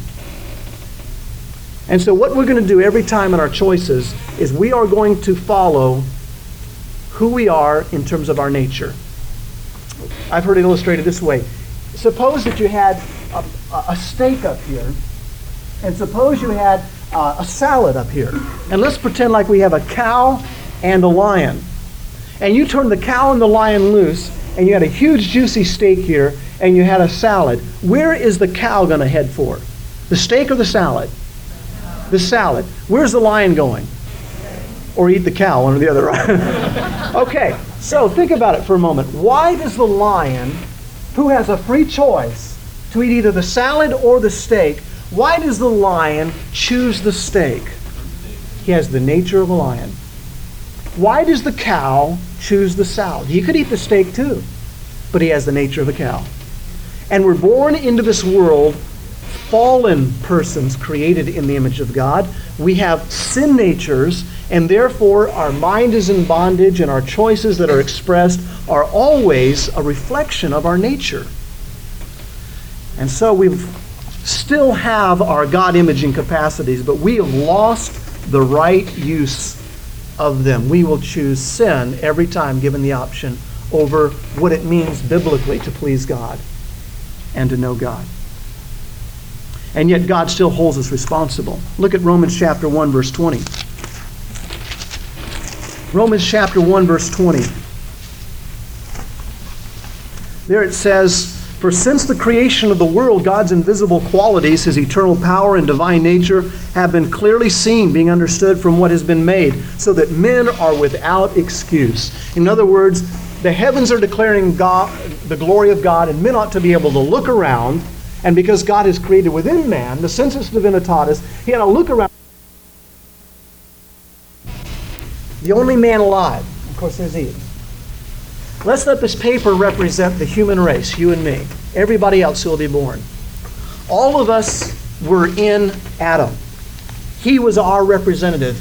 And so what we're going to do every time in our choices is we are going to follow who we are in terms of our nature. I've heard it illustrated this way. Suppose that you had a steak up here, and suppose you had a salad up here. And let's pretend like we have a cow and a lion. And you turn the cow and the lion loose, and you had a huge juicy steak here, and you had a salad, where is the cow going to head for? The steak or the salad? The salad. Where's the lion going? Or eat the cow, one or the other, right? Okay, so think about it for a moment. Why does the lion, who has a free choice to eat either the salad or the steak, why does the lion choose the steak? He has the nature of a lion. Why does the cow choose the salad? He could eat the steak too, but he has the nature of a cow. And we're born into this world fallen persons created in the image of God. We have sin natures, and therefore our mind is in bondage, and our choices that are expressed are always a reflection of our nature. And so we still have our God-imaging capacities, but we have lost the right use of them. We will choose sin every time given the option over what it means biblically to please God and to know God. And yet God still holds us responsible. Look at Romans chapter 1, verse 20. Romans chapter 1, verse 20. There it says, "For since the creation of the world, God's invisible qualities, his eternal power and divine nature, have been clearly seen, being understood from what has been made, so that men are without excuse." In other words, the heavens are declaring God, the glory of God, and men ought to be able to look around. And because God has created within man, the sensus divinitatis, he had to look around. The only man alive, of course, there's Eve. Let's let this paper represent the human race, you and me, everybody else who will be born. All of us were in Adam. He was our representative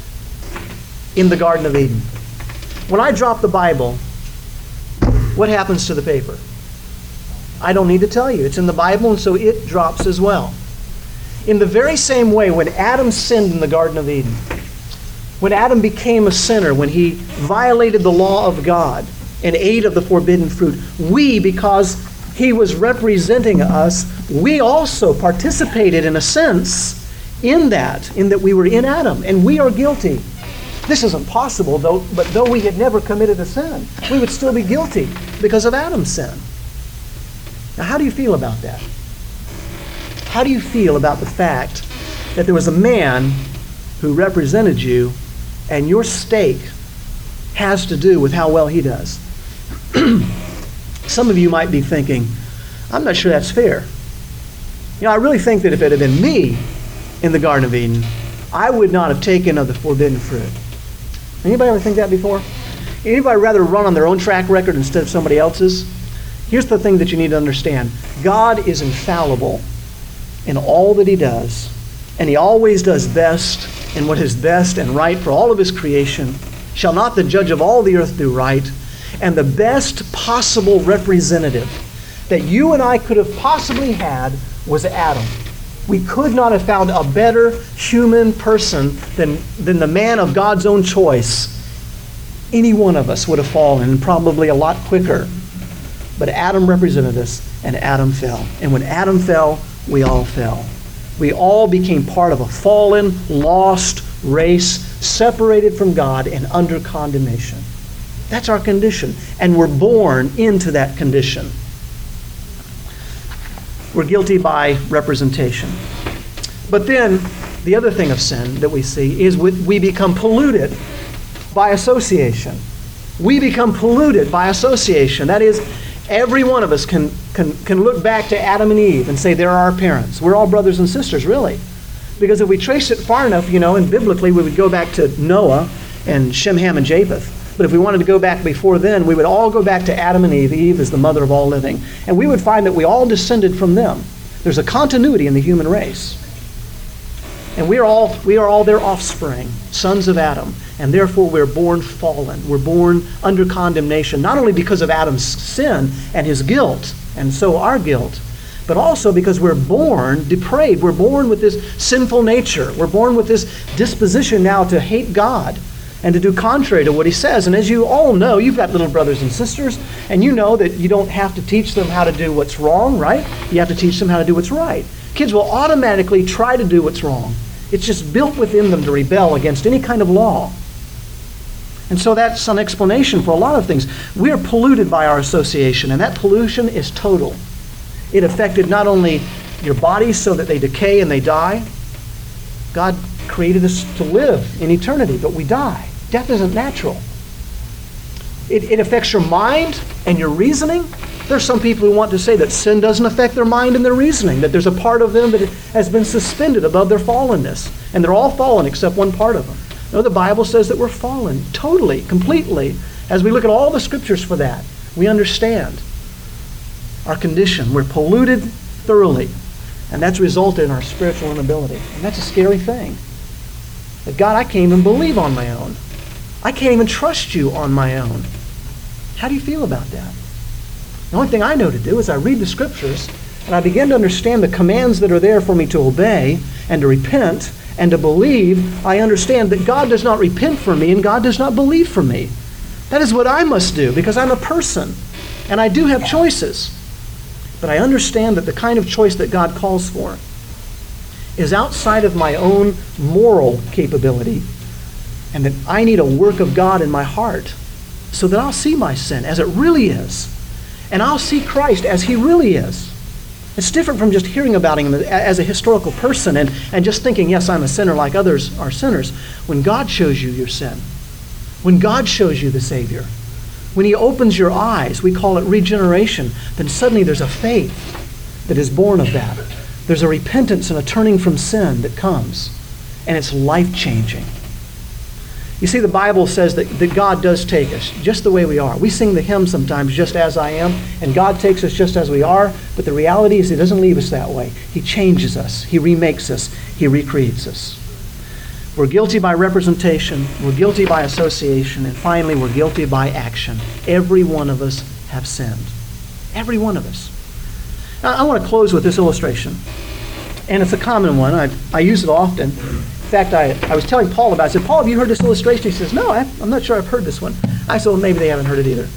in the Garden of Eden. When I drop the Bible, what happens to the paper? I don't need to tell you. It's in the Bible, and so it drops as well. In the very same way, when Adam sinned in the Garden of Eden, when Adam became a sinner, when he violated the law of God and ate of the forbidden fruit, we, because he was representing us, we also participated in a sense in that we were in Adam, and we are guilty. This isn't possible, but though we had never committed a sin, we would still be guilty because of Adam's sin. Now, how do you feel about that? How do you feel about the fact that there was a man who represented you, and your stake has to do with how well he does? Some of you might be thinking, I'm not sure that's fair. You know, I really think that if it had been me in the Garden of Eden, I would not have taken of the forbidden fruit. Anybody ever think that before? Anybody rather run on their own track record instead of somebody else's? Here's the thing that you need to understand. God is infallible in all that he does, and he always does best, and what is best and right for all of his creation. Shall not the judge of all the earth do right? And the best possible representative that you and I could have possibly had was Adam. We could not have found a better human person than the man of God's own choice. Any one of us would have fallen, and probably a lot quicker. But Adam represented us, and Adam fell. And when Adam fell, we all fell. We all became part of a fallen, lost race, separated from God and under condemnation. That's our condition. And we're born into that condition. We're guilty by representation. But then, the other thing of sin that we see is we become polluted by association. We become polluted by association. That is, every one of us can look back to Adam and Eve and say they're our parents. We're all brothers and sisters, really. Because if we trace it far enough, and biblically we would go back to Noah and Shem, Ham, and Japheth. But if we wanted to go back before then, we would all go back to Adam and Eve. Eve is the mother of all living. And we would find that we all descended from them. There's a continuity in the human race. And we are all their offspring, sons of Adam. And therefore we're born fallen. We're born under condemnation, not only because of Adam's sin and his guilt, and so our guilt, but also because we're born depraved. We're born with this sinful nature. We're born with this disposition now to hate God and to do contrary to what he says. And as you all know, you've got little brothers and sisters, and you know that you don't have to teach them how to do what's wrong, right? You have to teach them how to do what's right. Kids will automatically try to do what's wrong. It's just built within them to rebel against any kind of law. And so that's an explanation for a lot of things. We are polluted by our association, and that pollution is total. It affected not only your bodies so that they decay and they die. God created us to live in eternity, but we die. Death isn't natural. It affects your mind and your reasoning. There's some people who want to say that sin doesn't affect their mind and their reasoning, that there's a part of them that has been suspended above their fallenness. And they're all fallen except one part of them. No, the Bible says that we're fallen totally, completely. As we look at all the scriptures for that, we understand our condition. We're polluted thoroughly. And that's resulted in our spiritual inability. And that's a scary thing. That God, I can't even believe on my own. I can't even trust you on my own. How do you feel about that? The only thing I know to do is I read the scriptures and I begin to understand the commands that are there for me to obey and to repent and to believe. I understand that God does not repent for me and God does not believe for me. That is what I must do because I'm a person and I do have choices. But I understand that the kind of choice that God calls for is outside of my own moral capability, and that I need a work of God in my heart so that I'll see my sin as it really is. And I'll see Christ as he really is. It's different from just hearing about him as a historical person and just thinking, yes, I'm a sinner like others are sinners. When God shows you your sin, when God shows you the Savior, when he opens your eyes, we call it regeneration, then suddenly there's a faith that is born of that. There's a repentance and a turning from sin that comes, and it's life-changing. You see, the Bible says that God does take us just the way we are. We sing the hymn sometimes, just as I am, and God takes us just as we are, but the reality is he doesn't leave us that way. He changes us. He remakes us. He recreates us. We're guilty by representation, we're guilty by association, and finally we're guilty by action. Every one of us have sinned. Every one of us. Now, I want to close with this illustration, and it's a common one. I use it often. In fact, I was telling Paul about it. I said, Paul, have you heard this illustration? He says, no, I'm not sure I've heard this one. I said, well, maybe they haven't heard it either.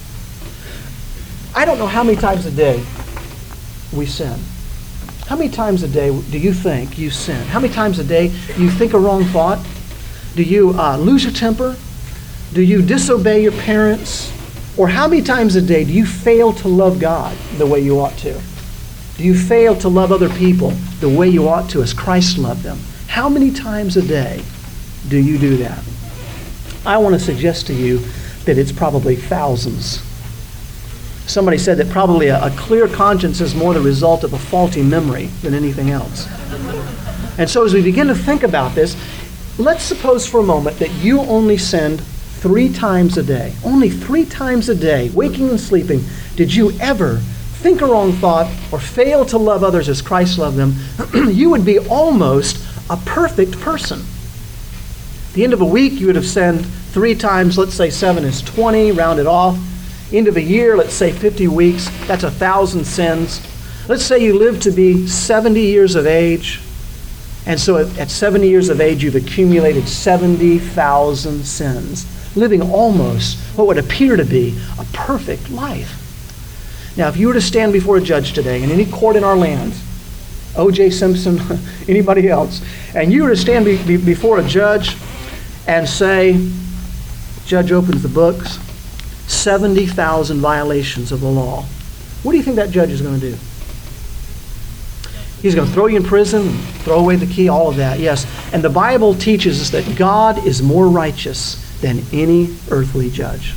I don't know how many times a day we sin. How many times a day do you think you sin? How many times a day do you think a wrong thought? Do you lose your temper? Do you disobey your parents? Or how many times a day do you fail to love God the way you ought to? Do you fail to love other people the way you ought to as Christ loved them? How many times a day do you do that? I want to suggest to you that it's probably thousands. Somebody said that probably a clear conscience is more the result of a faulty memory than anything else. And so as we begin to think about this, let's suppose for a moment that you only sinned 3 times a day. Only 3 times a day, waking and sleeping, did you ever think a wrong thought or fail to love others as Christ loved them. You would be almost a perfect person. At the end of a week, you would have sinned 3 times. Let's say 7 is 20, round it off. End of a year, let's say 50 weeks, that's 1,000 sins. Let's say you live to be 70 years of age, and so at 70 years of age, you've accumulated 70,000 sins, living almost what would appear to be a perfect life. Now, if you were to stand before a judge today, in any court in our land, O.J. Simpson, anybody else, and you were to stand before a judge and say, judge opens the books, 70,000 violations of the law. What do you think that judge is going to do? He's going to throw you in prison, throw away the key, all of that, yes. And the Bible teaches us that God is more righteous than any earthly judge.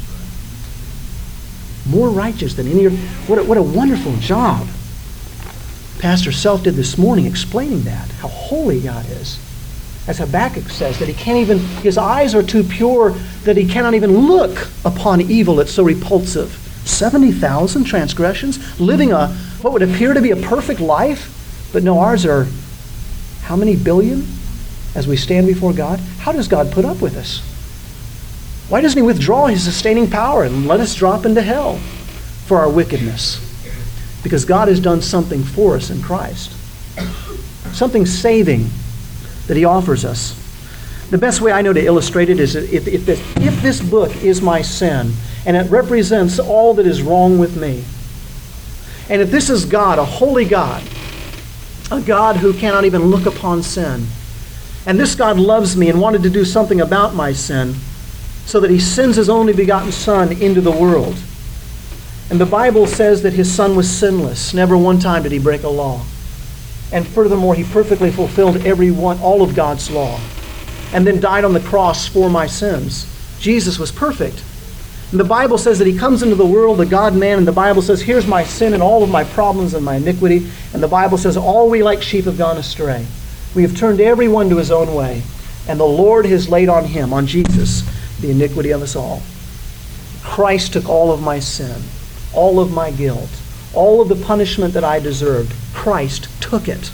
More righteous than any. What a wonderful job Pastor Self did this morning explaining that, how holy God is. As Habakkuk says, that his eyes are too pure that he cannot even look upon evil that's so repulsive. 70,000 transgressions, living what would appear to be a perfect life, but no, ours are how many billion as we stand before God? How does God put up with us? Why doesn't he withdraw his sustaining power and let us drop into hell for our wickedness? Because God has done something for us in Christ. Something saving that he offers us. The best way I know to illustrate it is if this book is my sin, and it represents all that is wrong with me, and if this is God, a holy God, a God who cannot even look upon sin, and this God loves me and wanted to do something about my sin, so that he sends his only begotten Son into the world. And the Bible says that his Son was sinless. Never one time did he break a law. And furthermore, he perfectly fulfilled all of God's law, and then died on the cross for my sins. Jesus was perfect. And the Bible says that he comes into the world, the God-man, and the Bible says, here's my sin and all of my problems and my iniquity. And the Bible says, all we like sheep have gone astray. We have turned everyone to his own way. And the Lord has laid on him, on Jesus, the iniquity of us all. Christ took all of my sin, all of my guilt, all of the punishment that I deserved. Christ took it.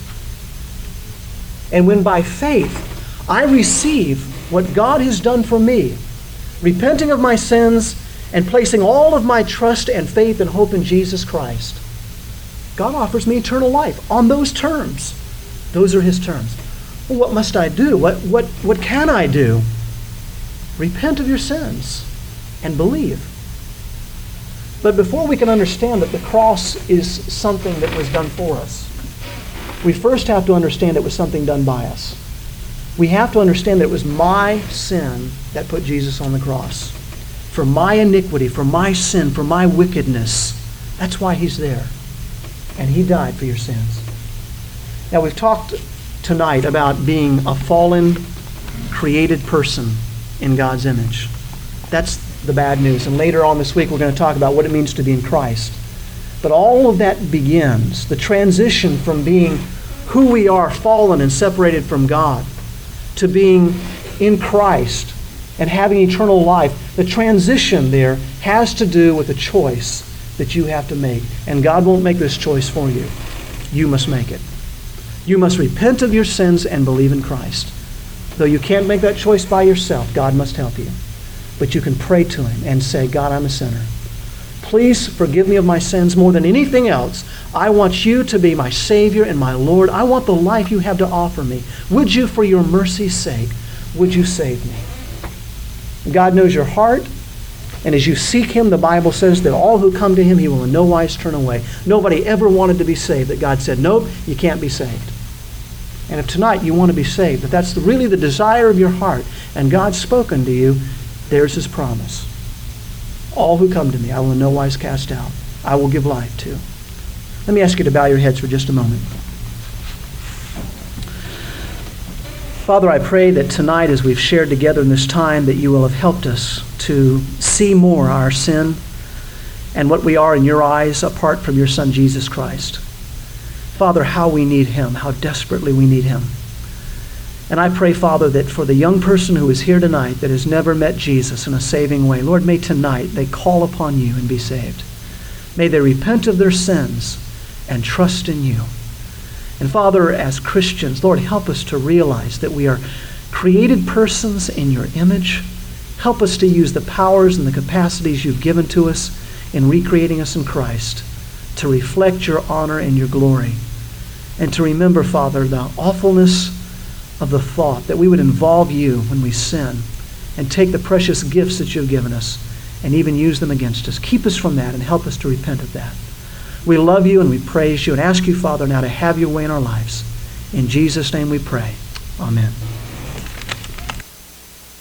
And when by faith I receive what God has done for me, repenting of my sins and placing all of my trust and faith and hope in Jesus Christ, God offers me eternal life on those terms. Those are his terms. Well, what must I do? What can I do? Repent of your sins and believe. But before we can understand that the cross is something that was done for us, we first have to understand it was something done by us. We have to understand that it was my sin that put Jesus on the cross. For my iniquity, for my sin, for my wickedness. That's why he's there. And he died for your sins. Now, we've talked tonight about being a fallen, created person in God's image. That's the bad news. And later on this week, we're going to talk about what it means to be in Christ. But all of that begins, the transition from being who we are, fallen and separated from God, to being in Christ and having eternal life. The transition there has to do with a choice that you have to make. And God won't make this choice for you. You must make it. You must repent of your sins and believe in Christ. Though you can't make that choice by yourself, God must help you. But you can pray to him and say, God, I'm a sinner. Please forgive me of my sins more than anything else. I want you to be my Savior and my Lord. I want the life you have to offer me. Would you, for your mercy's sake, would you save me? God knows your heart. And as you seek him, the Bible says that all who come to him, he will in no wise turn away. Nobody ever wanted to be saved that God said, nope, you can't be saved. And if tonight you want to be saved, if that's really the desire of your heart, and God's spoken to you, there's his promise. All who come to me, I will in no wise cast out. I will give life to. Let me ask you to bow your heads for just a moment. Father, I pray that tonight as we've shared together in this time that you will have helped us to see more our sin and what we are in your eyes apart from your Son, Jesus Christ. Father, how we need him, how desperately we need him. And I pray, Father, that for the young person who is here tonight that has never met Jesus in a saving way, Lord, may tonight they call upon you and be saved. May they repent of their sins and trust in you. And Father, as Christians, Lord, help us to realize that we are created persons in your image. Help us to use the powers and the capacities you've given to us in recreating us in Christ to reflect your honor and your glory. And to remember, Father, the awfulness of the thought that we would involve you when we sin and take the precious gifts that you've given us and even use them against us. Keep us from that and help us to repent of that. We love you and we praise you and ask you, Father, now to have your way in our lives. In Jesus' name we pray. Amen.